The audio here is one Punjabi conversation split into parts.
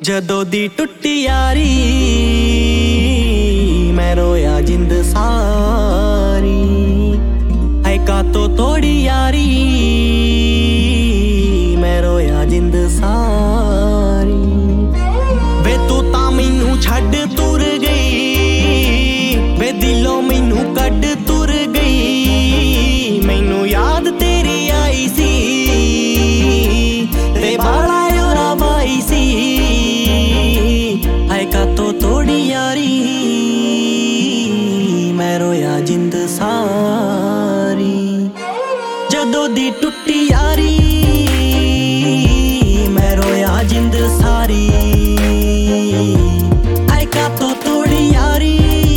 ਜਦੋਂ ਦੀ ਟੁੱਟੀ ਯਾਰੀ ਮੈਂ ਰੋਇਆ ਜਿੰਦ ਸਾਰੀ ਹੈ ਕਾਤੋਂ ਤੋੜੀ ਯਾਰੀ ਮੈਂ ਰੋਇਆ ਜਿੰਦ ਸਾਰੀ ਵੇ ਤੂੰ ਤਾਂ ਮੈਨੂੰ ਛੱਡ ਤੁਰ ਗਈ ਵੇ ਦਿਲੋਂ ਮੈਨੂੰ ਕੱਢ ਤੁਰ ਗਈ ਮੈਨੂੰ ਯਾਦ ਤੇਰੀ ਆਈ ਸੀ ਤੇ ਬਾਲਾ ਯੋਰਾ ਬਾਈ ਸੀ ਹੈ ਕਾਤੋਂ ਤੋੜੀ ਯਾਰੀ ਮੈਂ ਰੋਇਆ ਜਿੰਦ ਸਾਰੀ ਜਦੋਂ ਦੀ ਟੁੱਟੀ ਯਾਰੀ ਮੈਂ ਰੋਇਆ ਜਿੰਦ ਸਾਰੀ ਹੈ ਕਾਤੋਂ ਤੋੜੀ ਯਾਰੀ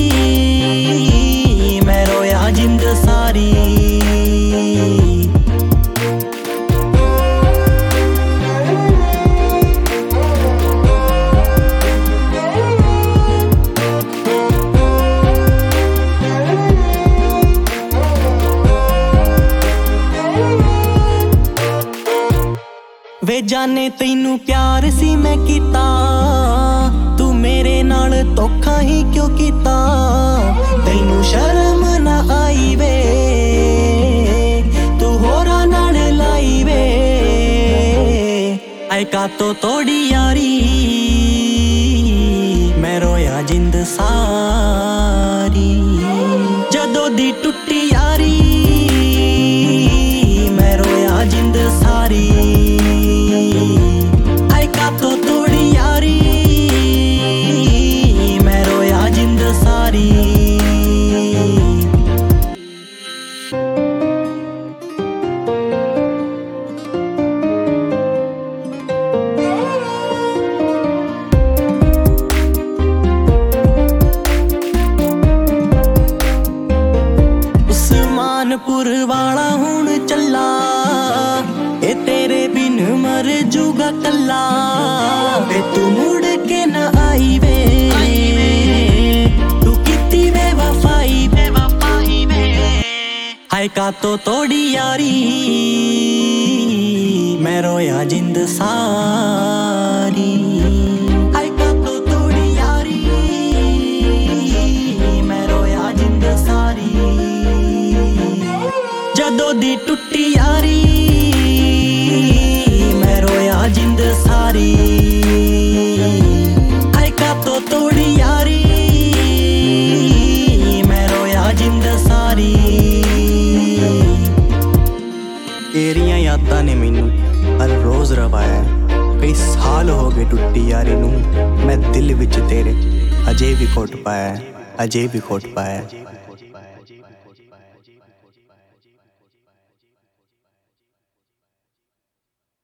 ਮੈਂ ਰੋਇਆ ਜਿੰਦ ਸਾਰੀ ਵੇ ਜਾਨੇ ਤੈਨੂੰ ਪਿਆਰ ਸੀ ਮੈਂ ਕੀਤਾ ਤੂੰ ਮੇਰੇ ਨਾਲ ਧੋਖਾ ਹੀ ਕਿਉਂ ਕੀਤਾ ਤੈਨੂੰ ਸ਼ਰਮ ਨਾ ਆਈ ਵੇ ਤੂੰ ਹੋਰਾਂ ਨਾਲ ਲਾਈ ਵੇ ਐ ਕਾਤੋਂ ਤੋੜੀ ਯਾਰੀ ਮੈਂ ਰੋਇਆ ਜਿੰਦ ਸਾਰੀ ਜਦੋਂ ਦੀ ਟੁੱਟੀ ਯਾਰੀ ਮੈਂ ਰੋਇਆ ਜਿੰਦ ਸਾਰੀ ਹੈ ਕਾਤੋਂ ਤੋੜੀ ਯਾਰੀ ਮੈਂ ਰੋਇਆ ਜਿੰਦ ਸਾਰੀ ਉਸਮਾਨਪੁਰ ਵਾਲਾ ਹੁਣ ਚੱਲਾ ਇਹ ਤੇਰੇ ਬਿਨ ਮਰ ਜੂਗਾ ਕੱਲਾ ਵੇ ਤੂੰ ਮੁੜ ਕੇ ਨਾ ਆਈ ਵੇ ਤੂੰ ਕੀਤੀ ਬੇਵਫਾਈ ਵੇ ਹੈ ਕਾਤੋਂ ਤੋੜੀ ਯਾਰੀ ਮੈਂ ਰੋਇਆ ਜਿੰਦ ਸਾਰੀ ਹੈ ਕਾਤੋਂ ਤੋੜੀ ਯਾਰੀ ਮੈਂ ਰੋਇਆ ਜਿੰਦ ਸਾਰੀ ਜਦੋਂ ਦੀ ਟੁੱਟੀ ਯਾਰੀ ਮੈਂ ਰੋਇਆ ਜਿੰਦ ਸਾਰੀ ਹੈ ਕਾਤੋਂ ਤੋੜੀ ਯਾਰੀ ਮੈਂ ਰੋਇਆ ਜਿੰਦ ਸਾਰੀ ਤੇਰੀਆਂ ਯਾਦਾਂ ਨੇ ਮੈਨੂੰ ਹਰ ਰੋਜ਼ ਰਵਾਇਆ ਕਈ ਸਾਲ ਹੋ ਗਏ ਟੁੱਟੀ ਯਾਰੀ ਨੂੰ ਮੈਂ ਦਿਲ ਵਿੱਚ ਤੇਰੇ ਅਜੇ ਵੀ ਖੋਟ ਪਾਇਆ